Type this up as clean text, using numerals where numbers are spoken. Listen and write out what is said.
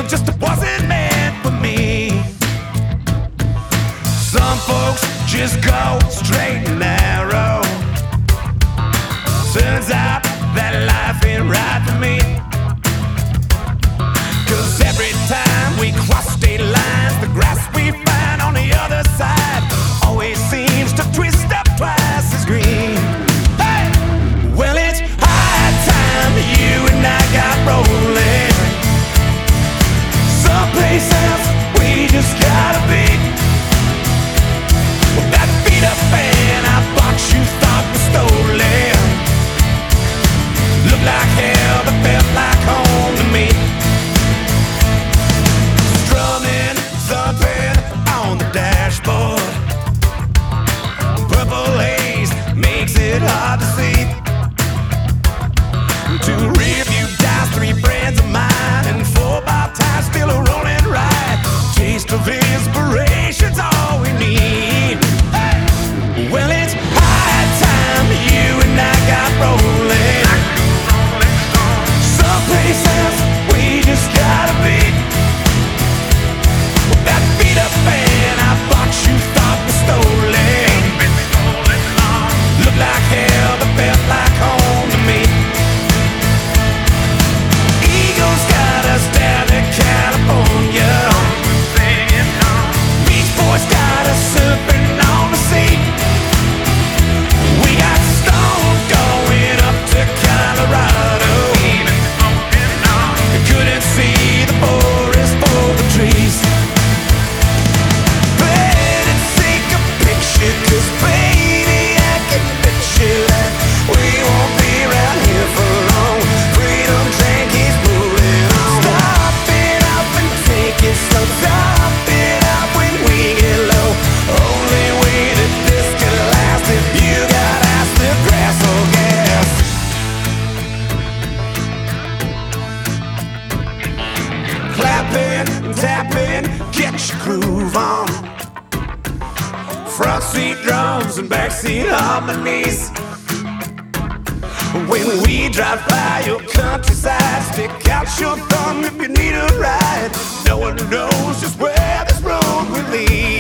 just wasn't meant for me. Some folks just go straight and narrow. Turns out that life ain't right for me. 'Cause every time we cross state lines, the grass we find on the other side always seems to twist up twice as green. Hey! Well, it's high time you and I got rolling. Someplace else we just gotta be. Well, that beat up band I bought you thought was stolen looked like hell but felt like home to me. Strumming something on the dashboard. Purple haze makes it hard to see. Two rearview guys, three friends of mine, and 4x tires still a rolling ride. Taste of inspiration's all we need. Hey! Well, it's high time you and I got rolling. Someplace else we just gotta be. That beat up band I bought you thought was stolen looked like hell but felt like home to me. Eagles got us down in California. Beach Boys got us surfing on the sea. We got Stone going up to Colorado. Couldn't see the forest for the trees. Better take a picture, 'cause baby I can bet you that we won't be around here for long. Freedom train keeps moving on. Stop it up and take it slow. Stop it up when we get low. Only way that this could last if you got acid, grass or gas. Clapping, tapping, get your groove on. Front seat drums and backseat harmonies. When we drive by your countryside, stick out your thumb if you need a ride. No one knows just where this road will lead.